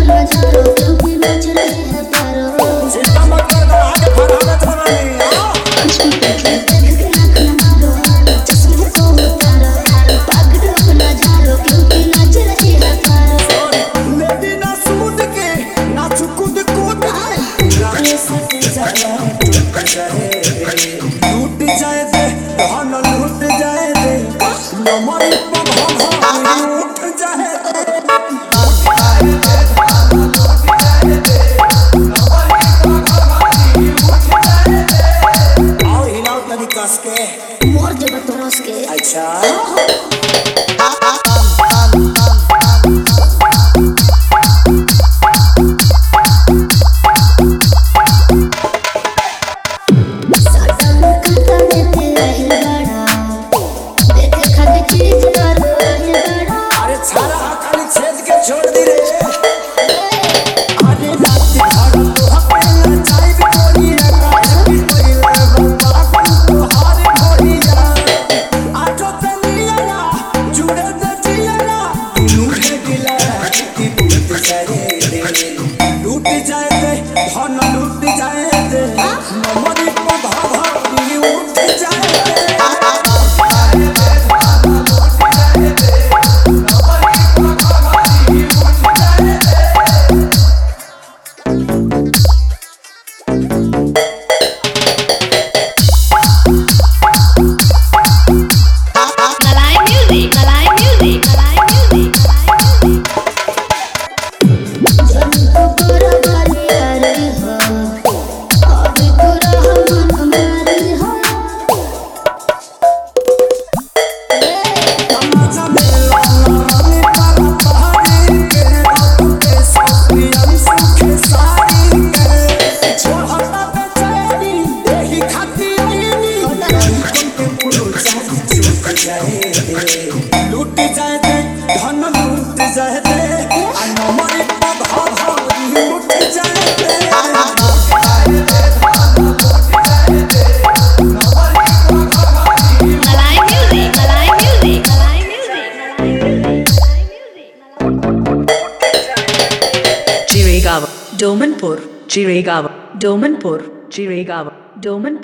लूट जाए दे धन लूट जाए दे नमरी लूट जाए और हिलाओ तनी कस के मोर जब तोरस के अच्छा छोड़ दी रे अरे रात भर तो हमें चाय भी कोई लगा भी कोई लगा तो हारे भोरिया आजो तनिया जुड़े न जिया लूट दिला की लूट जाए दे लूट जाए दे धन लूट जाए दे नमरी को भाभी उठ जाए लूट जाए दे धन लूट जाए दे नमरी भाभी उठ जाए दे Jiregawa, Domanpur, Jiregawa, Domanpur, Jiregawa, Domanpur.